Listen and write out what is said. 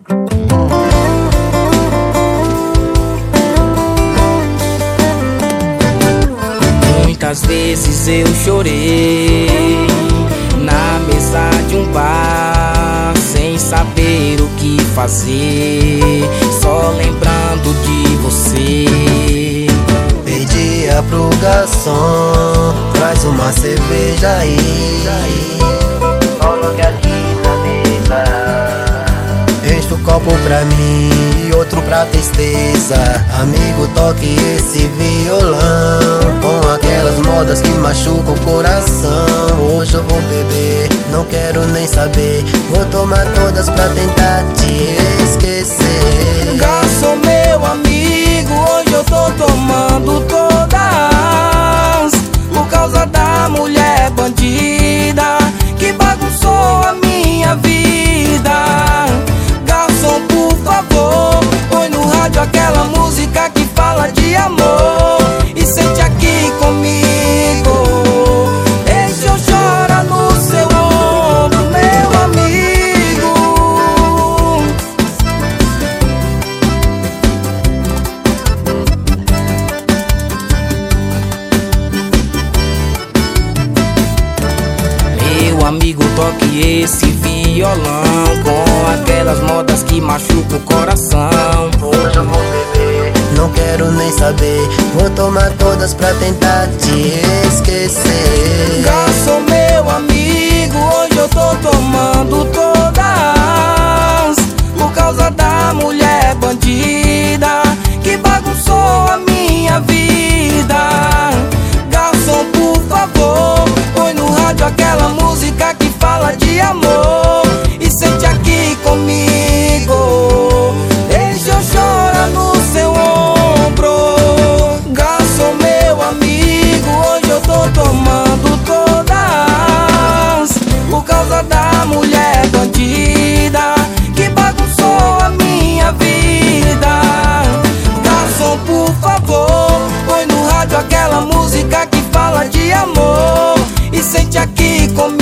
Muitas vezes eu chorei na mesa de um bar, sem saber o que fazer, só lembrando de você. Pedia pro garçom, traz uma cerveja aí, coloque aqui na mesa. Enche o copo pra mim e outro pra tristeza. Amigo, toque esse violão, com aquelas modas que machucam o coração. Hoje eu vou beber, não quero nem saber, vou tomar todas pra tentar te esquecer. Garçom, meu amigo, hoje eu tô tomando todas, por causa da mulher bandida que bagunçou a minha vida. Garçom, por favor, põe no rádio aquela música que fala de amor e sente aqui comigo. Deixa eu chorar no seu ombro, meu amigo. Meu amigo, toque esse violão, com aquelas modas que machucam o coração. Hoje eu vou beber, não quero nem saber, vou tomar todas pra tentar te esquecer. Garçom, meu amigo, hoje eu tô tomando todas, por causa da mulher bandida que bagunçou a minha vida. Garçom, por favor, põe no rádio aquela música que fala de amor e sente aqui comigo. Deixa eu chorar no seu ombro. Garçom, meu amigo, hoje eu tô tomando todas, por causa da mulher bandida que bagunçou a minha vida. Garçom, por favor, põe no rádio aquela música que fala de amor e sente aqui comigo.